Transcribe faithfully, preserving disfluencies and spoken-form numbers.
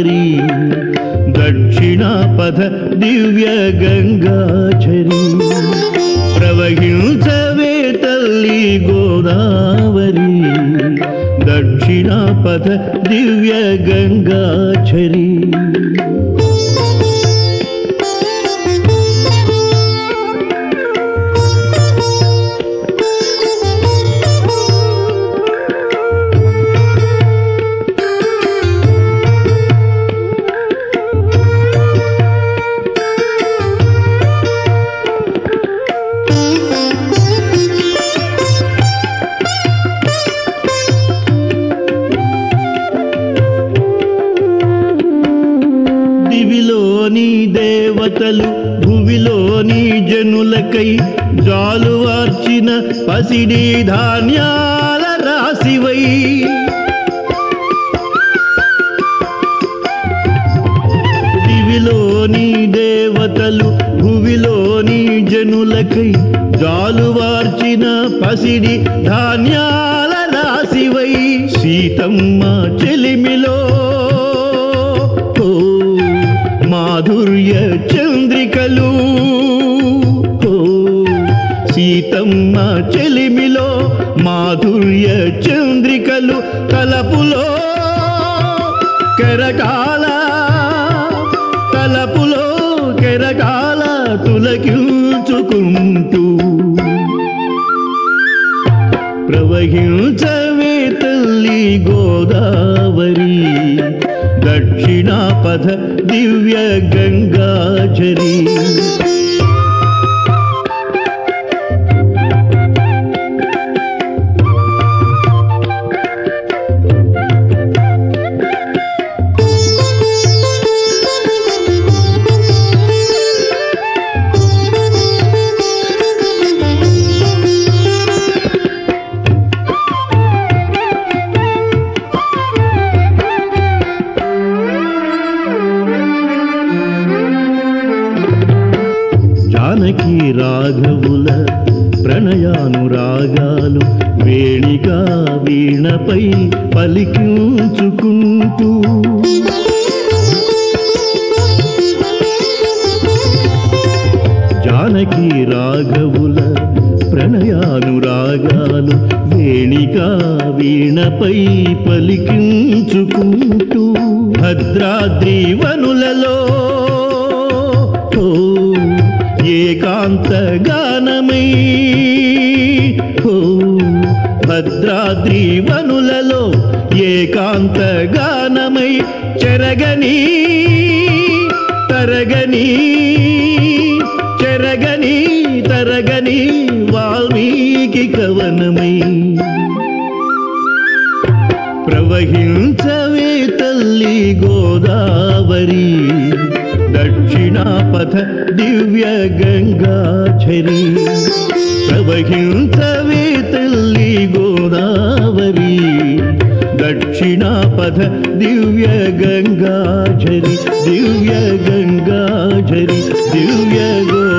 గోదావరి దక్షిణాపథ దివ్య గంగాచరి ప్రవహించవే తల్లి గోదావరి దక్షిణాపథ దివ్య గంగాచరి దివిలోని దేవతలు భువిలోని జనులకై జాలువార్చిన పసిడి ధాన్యాల రాశివై దివిలోని దేవతలు భువిలోని జనులకై జాలువార్చిన పసిడి ధాన్యాల రాశివై సీతమ్మ చెలిమిలో మాధుర్య చంద్రికలు సీతమ్మ చెలిమిలో మాధుర్య చంద్రికలు తలపులో కెరటాల తలపులో కెరటాల తులకించుకుంటూ ప్రవహించవే తల్లి గోదావరి దక్షిణాపథ దివ్య గంగాచరి జానకి రాఘవుల ప్రణయానురాగాలు వేణిగా వీణపై పలికించుకుంటూ జానకి రాఘవుల ప్రణయానురాగాలు వేణిగా వీణపై పలికించుకుంటూ భద్రాద్రి వనులలో ఏకాంత గానమై భద్రాద్రి వనులలో ఏకాంత గానమై చెరగని తరగని చెరగని తరగని వాల్మీకి కవనమై ప్రవహించవే తల్లి గోదావరి దక్షిణాపథ దివ్య గంగాచరి ప్రవహించవే తల్లి గోదావరి దక్షిణాపథ దివ్య గంగాచరి దివ్య గంగాచరి దివ్య గో